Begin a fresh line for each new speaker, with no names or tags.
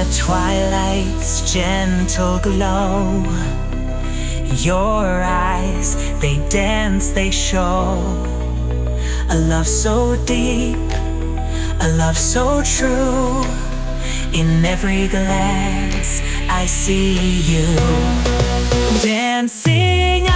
twilight's gentle glow. Your eyes, they dance, they show a love so deep, a love so true. In every glance I see you dancing